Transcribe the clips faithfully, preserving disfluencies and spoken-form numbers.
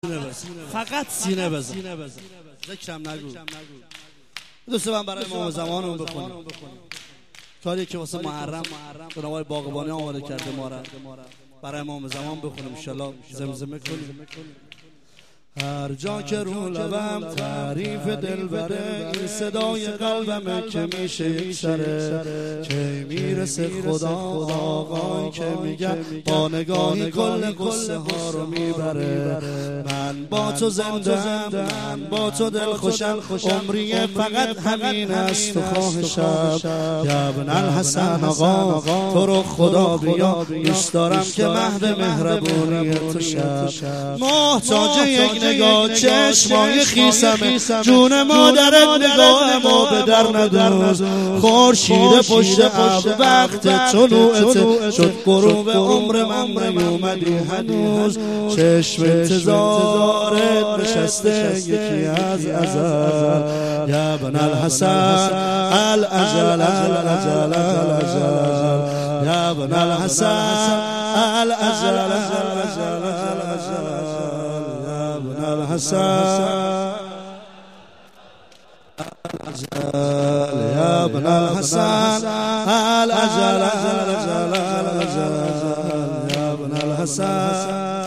فقط سینه بزن، ذکرم نگو. دوست من برای امام زمانمون بخونیم کاری که واسه محرم جناب باغبانی آماده کرده ما را برای امام زمان بخونیم ان شاءالله زمزمه کنیم. هر جا که رو لبم تعریف دل بره، این صدای قلبمه که میشه یک سره. که میرسه خدا آقایی که میگه با نگاهی کل قصه ها رو میبره. من با تو زنده هم، من با تو دل خوشم، عمری فقط همین است و خواهشم. یا ابن الحسن آقا تو رو خدا بیا، دوست دارم که مهد مهربونی تو شم. محتاج یک نگاه چشمای خیسمه، جون مادرت نگاهمو به در ندوز. خورشید پشت ابر وقت طلوعت شد غروب عمر من نیومدی هنوز. چشم انتظارت نشسته یکی از ازل. یا ابن الحسن الازل الازل الازل. یا ابن الحسن الازل الازل الازل. الحسن الأزل. يا ابن الحسن الأزل الأزل الأزل. يا ابن الحسن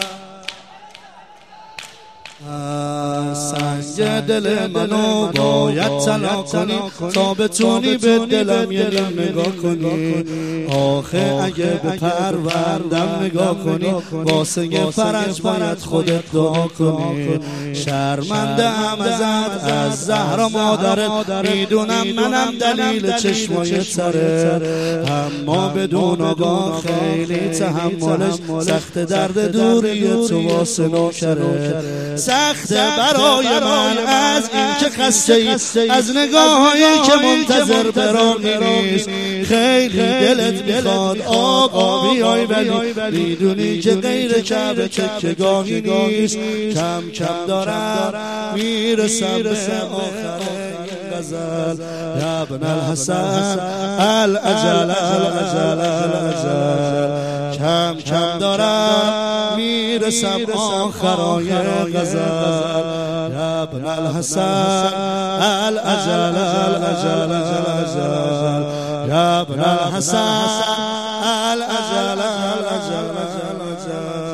سنگ دل منو باید طلا کنی تا بتونی به دلم یه دم نگاه کنی. آخه اگه به پروردم نگاه کنی واسه یه فرج باید خودت دعا کنی. شرمنده هم ازت از زهرا مادرت، میدونم منم دلیل چشمای تره، اما بدون آگاه خیلی تحملش سخت. درد دوری تو واسه نوکره سخته برای من از این که خسته ای از نگاهایی که منتظر برامی نیست. خیلی دلت میخواد آقا بیای ولی میدونی که غیر کعبه تکیه‌گاهی نیست. کم کم دارم میرسم به آخر غزل. یا ابن الحسن الأجل الأجل الأجل. کم کم دارم میرسم آخرای غزل. یا ابن الحسن الأجل الأجل الأجل. یا ابن الحسن الأجل الأجل الأجل.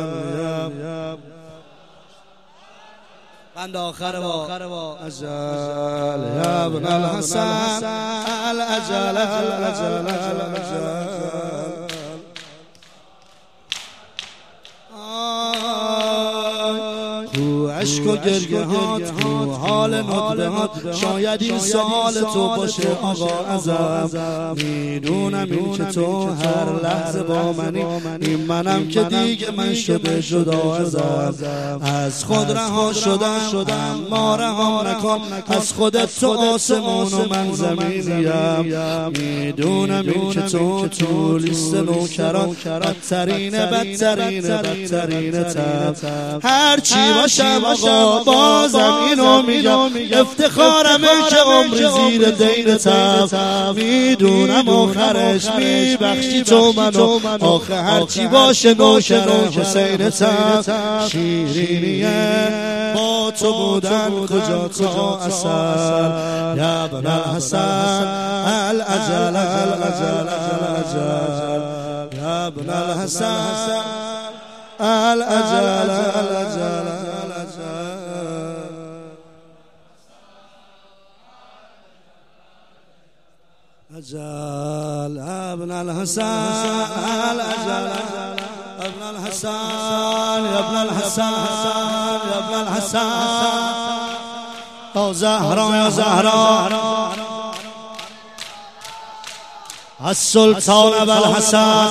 بند آخر با اجل. یا ابن الحسن الأجل الأجل الأجل. عشق و گریه هات تو حال ندبه هات، شاید این سال تو باشه آقا ازم. میدونم این که تو هر لحظه با منی، این منم که دیگه من شده جدا ازم. از خود رها شدم ما رها نکن، از خودت تو آسمون و من زمینیم. میدونم این که تو تو لیست نوکران بدترین بدترین بدترین تم. هرچی باشم آقا بازم اینو میگم، افتخارمه که عمر زیر دینتم. میدونم آخرش میبخشی تو منو، آخه هرچی باشه نوکر حسینتم. شیرینیه با تو بودن کجا تا اصل. یا ابن الحسن الأجل الأجل الأجل. یا ابن الحسن الأجل الأجل الأجل. أجل ابن الحسن الأجل ابن الحسن يا ابن الحسن يا ابن الحسن. او زهرا يا زهرا السلطان ابو الحسن.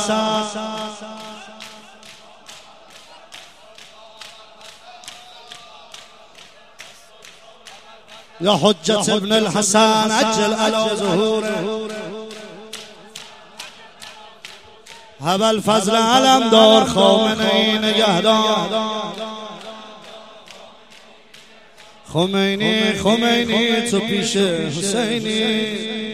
يا حجة ابن الحسن عجل على ظهوره. هب الفضل علم دار خامنه‌ای نگهدار. خمینی خمینی تو پیش حسینی.